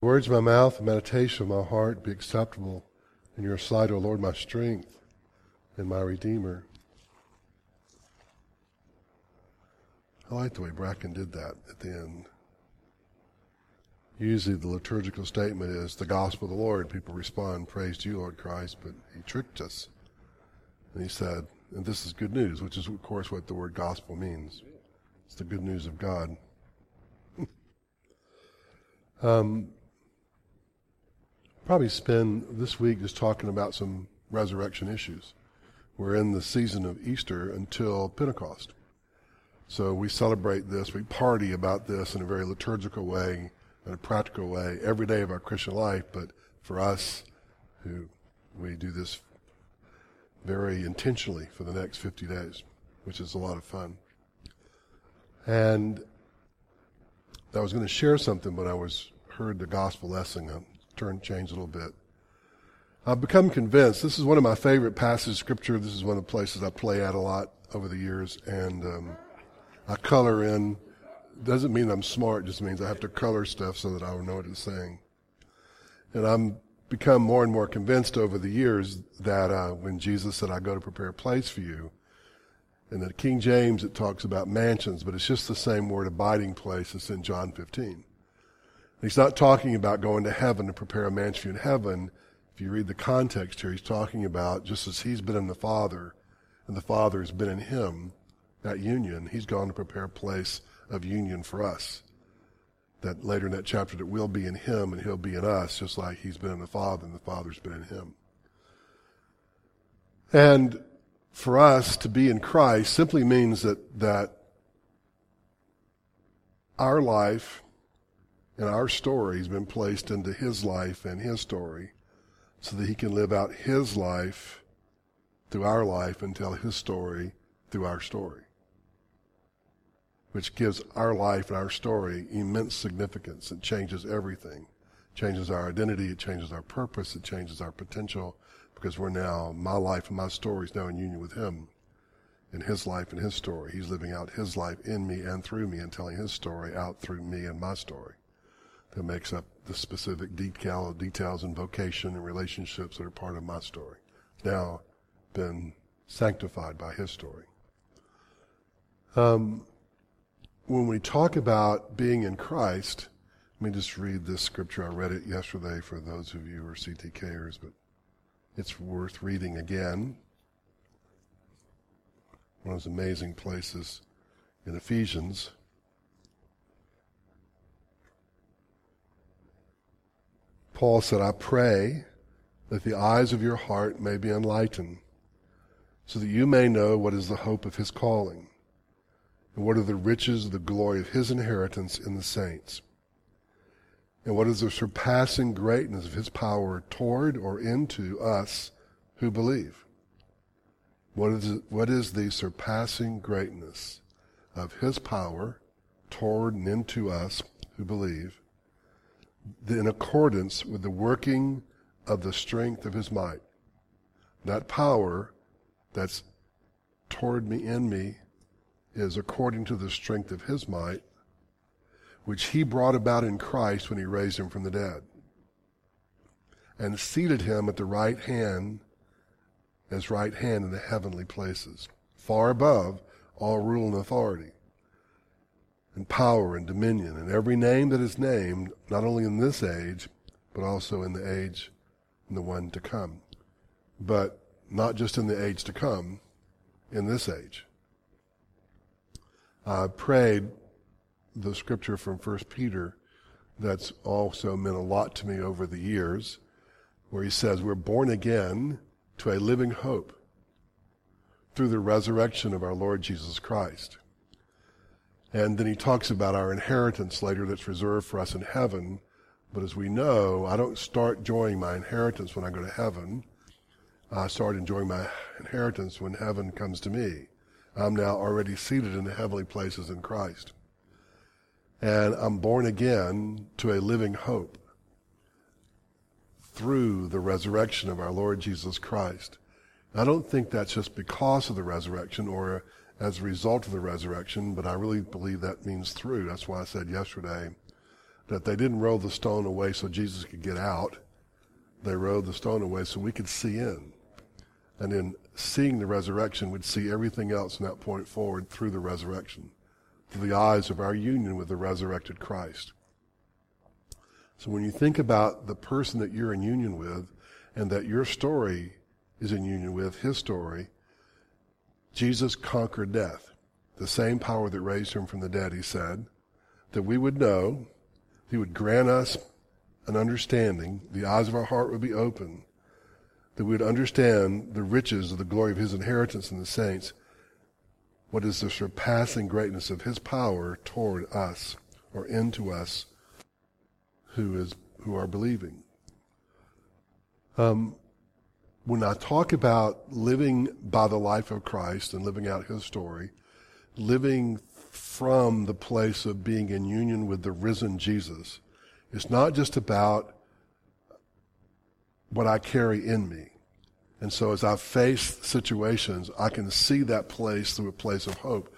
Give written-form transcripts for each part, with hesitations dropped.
Words of my mouth and meditation of my heart be acceptable in your sight, O Lord, my strength and my Redeemer. I like the way Bracken did that at the end. Usually the liturgical statement is the gospel of the Lord. People respond, praise to you, Lord Christ, but he tricked us. And he said, and this is good news, which is, of course, what the word gospel means. It's the good news of God. Probably spend this week just talking about some resurrection issues. We're in the season of Easter until Pentecost. So we celebrate this, we party about this in a very liturgical way, in a practical way, every day of our Christian life, but for us, we do this very intentionally for the next 50 days, which is a lot of fun. And I was going to share something, but heard the gospel lesson, changed a little bit. I've become convinced, this is one of my favorite passages of Scripture, this is one of the places I play at a lot over the years, and I color in. Doesn't mean I'm smart, just means I have to color stuff so that I will know what it's saying. And I'm become more and more convinced over the years that when Jesus said, I go to prepare a place for you, and that King James it talks about mansions, but it's just the same word abiding place as in John 15. He's not talking about going to heaven to prepare a mansion for you in heaven. If you read the context here, he's talking about just as he's been in the Father, and the Father has been in him, that union, he's gone to prepare a place of union for us. That later in that chapter that we'll be in him and he'll be in us, just like he's been in the Father and the Father's been in him. And for us to be in Christ simply means that our life and our story has been placed into his life and his story so that he can live out his life through our life and tell his story through our story, which gives our life and our story immense significance. It changes everything. It changes our identity. It changes our purpose. It changes our potential because my life and my story is now in union with him in his life and his story. He's living out his life in me and through me and telling his story out through me and my story. That makes up the specific details and vocation and relationships that are part of my story. It's now been sanctified by his story. When we talk about being in Christ, let me just read this scripture. I read it yesterday for those of you who are CTKers, but it's worth reading again. One of those amazing places in Ephesians. Paul said, I pray that the eyes of your heart may be enlightened, so that you may know what is the hope of his calling, and what are the riches of the glory of his inheritance in the saints, and what is the surpassing greatness of his power toward or into us who believe. What is the surpassing greatness of his power toward and into us who believe, in accordance with the working of the strength of his might. That power that's toward me, in me, is according to the strength of his might, which he brought about in Christ when he raised him from the dead, and seated him at the right hand, as right hand in the heavenly places, far above all rule and authority, and power and dominion, and every name that is named, not only in this age, but also in the age and the one to come. But not just in the age to come, in this age. I prayed the scripture from 1 Peter that's also meant a lot to me over the years, where he says we're born again to a living hope through the resurrection of our Lord Jesus Christ. And then he talks about our inheritance later that's reserved for us in heaven. But as we know, I don't start enjoying my inheritance when I go to heaven. I start enjoying my inheritance when heaven comes to me. I'm now already seated in the heavenly places in Christ. And I'm born again to a living hope through the resurrection of our Lord Jesus Christ. I don't think that's just because of the resurrection or as a result of the resurrection, but I really believe that means through. That's why I said yesterday, that they didn't roll the stone away so Jesus could get out. They rolled the stone away so we could see in. And in seeing the resurrection, we'd see everything else from that point forward through the resurrection, through the eyes of our union with the resurrected Christ. So when you think about the person that you're in union with and that your story is in union with, his story, Jesus conquered death. The same power that raised him from the dead, he said, that we would know, he would grant us an understanding, the eyes of our heart would be open, that we would understand the riches of the glory of his inheritance in the saints, what is the surpassing greatness of his power toward us or into us who are believing. When I talk about living by the life of Christ and living out his story, living from the place of being in union with the risen Jesus, it's not just about what I carry in me. And so as I face situations, I can see that place through a place of hope.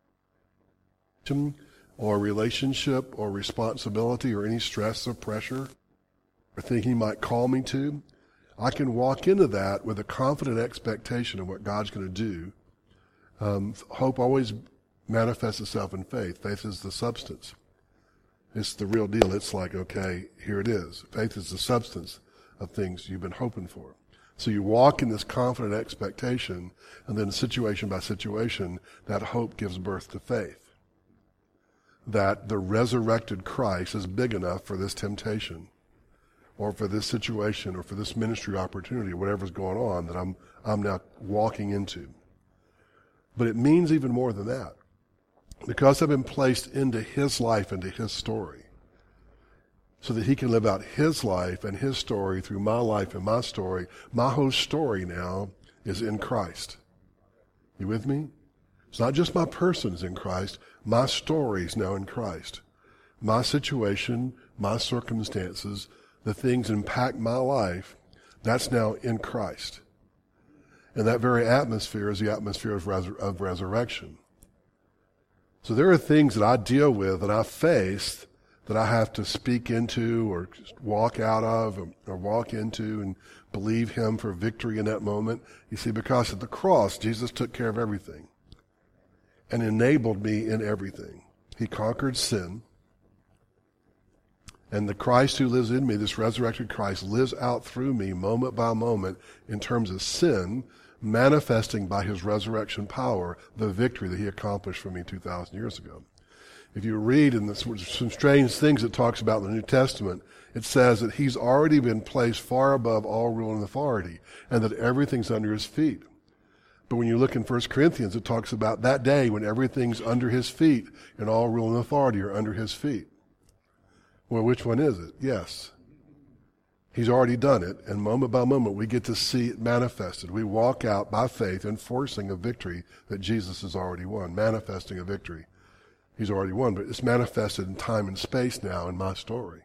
Or relationship or responsibility or any stress or pressure or thing he might call me to, I can walk into that with a confident expectation of what God's going to do. Hope always manifests itself in faith. Faith is the substance. It's the real deal. It's like, okay, here it is. Faith is the substance of things you've been hoping for. So you walk in this confident expectation, and then situation by situation, that hope gives birth to faith. That the resurrected Christ is big enough for this temptation, or for this situation, or for this ministry opportunity, whatever's going on that I'm now walking into. But it means even more than that. Because I've been placed into his life, into his story, so that he can live out his life and his story through my life and my story. My whole story now is in Christ. You with me? It's not just my person is in Christ. My story is now in Christ. My situation, my circumstances, the things that impact my life, that's now in Christ. And that very atmosphere is the atmosphere of resurrection. So there are things that I deal with, that I face, that I have to speak into or walk out of or walk into and believe him for victory in that moment. You see, because at the cross, Jesus took care of everything and enabled me in everything. He conquered sin. And the Christ who lives in me, this resurrected Christ, lives out through me moment by moment in terms of sin, manifesting by his resurrection power the victory that he accomplished for me 2,000 years ago. If you read in some strange things it talks about in the New Testament, it says that he's already been placed far above all rule and authority, and that everything's under his feet. But when you look in 1 Corinthians, it talks about that day when everything's under his feet, and all rule and authority are under his feet. Well, which one is it? Yes. He's already done it, and moment by moment we get to see it manifested. We walk out by faith, enforcing a victory that Jesus has already won, manifesting a victory he's already won, but it's manifested in time and space now in my story.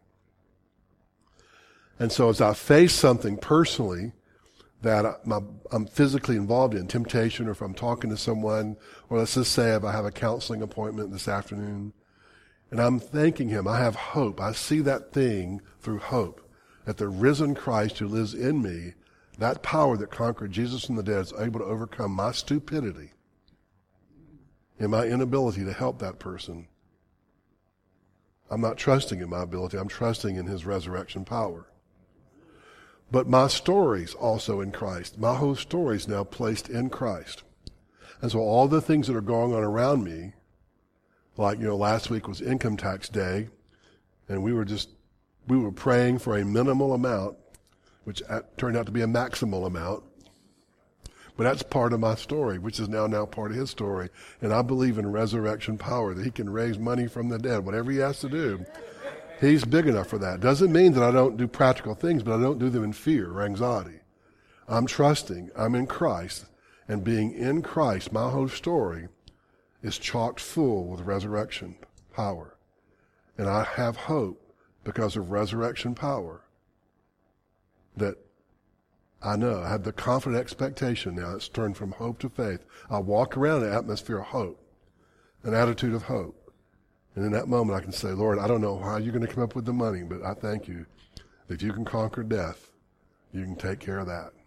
And so as I face something personally that I'm physically involved in, temptation, or if I'm talking to someone, or let's just say if I have a counseling appointment this afternoon, and I'm thanking him, I have hope. I see that thing through hope, that the risen Christ who lives in me, that power that conquered Jesus from the dead, is able to overcome my stupidity and my inability to help that person. I'm not trusting in my ability. I'm trusting in his resurrection power. But my story's also in Christ. My whole story is now placed in Christ. And so all the things that are going on around me, like, last week was income tax day, and we were praying for a minimal amount, which turned out to be a maximal amount. But that's part of my story, which is now part of his story. And I believe in resurrection power, that he can raise money from the dead, whatever he has to do. He's big enough for that. Doesn't mean that I don't do practical things, but I don't do them in fear or anxiety. I'm trusting, I'm in Christ, and being in Christ, my whole story is chocked full with resurrection power. And I have hope because of resurrection power that I know. I have the confident expectation now. It's turned from hope to faith. I walk around in an atmosphere of hope, an attitude of hope. And in that moment I can say, Lord, I don't know how you're going to come up with the money, but I thank you. If you can conquer death, you can take care of that.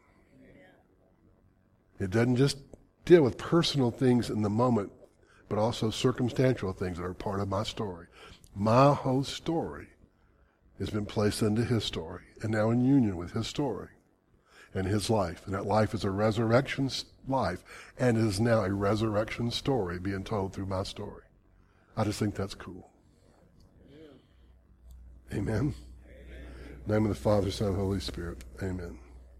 It doesn't just deal with personal things in the moment, but also circumstantial things that are part of my story. My whole story has been placed into his story, and now in union with his story and his life. And that life is a resurrection life, and it is now a resurrection story being told through my story. I just think that's cool. Amen. In the name of the Father, Son, and Holy Spirit. Amen.